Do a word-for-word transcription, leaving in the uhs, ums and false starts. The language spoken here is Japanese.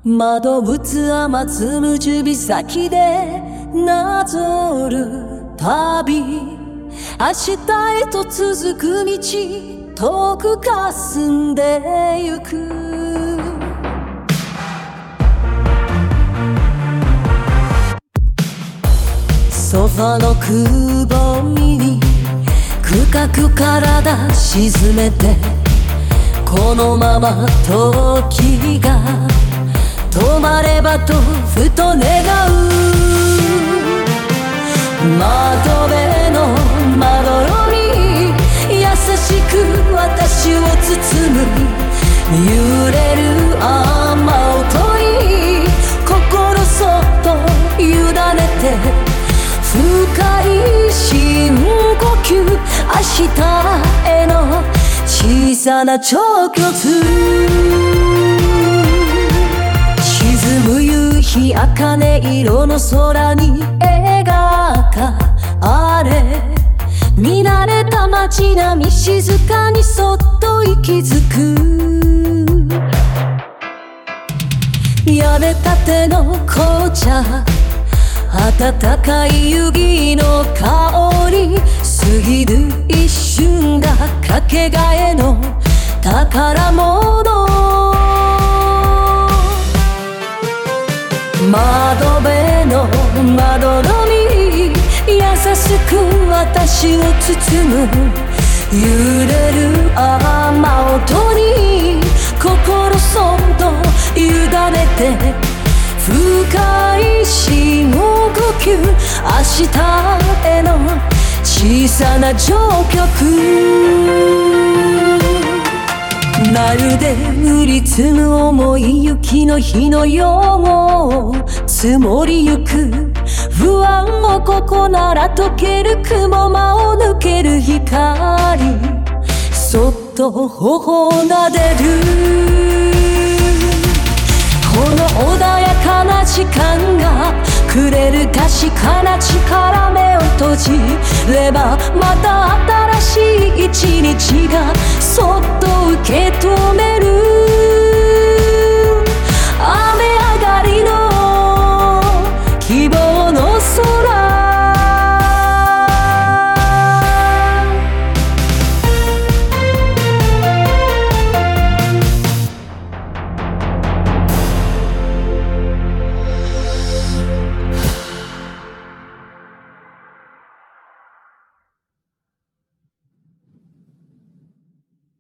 窓ぶつ雨つむ指先でなぞる旅、明日へと続く道、遠く霞んでゆく。ソファのくぼみに深く体沈めて、このまま時が止まればとふと願う。窓辺のまどろみ、優しく私を包む。揺れる雨音に心そっと委ねて、深い深呼吸、明日への小さな彫刻。沈む夕日、茜色の空に描かれ、見慣れた街並み、静かにそっと息づく。やれたての紅茶、温かい湯気の香り、過ぎる一瞬がかけがえの宝物。窓辺のまどろみ、優しく私を包む。揺れる雨音に心そっと委ねて、深い深呼吸、明日への小さな彫刻。まるで降り積む重い雪の日のよう、積もりゆく不安もここなら溶ける。雲間を抜ける光、そっと頬を撫でる。この穏やかな時間がくれる確かな力、目を閉じればまた新しい一日がそっと受け止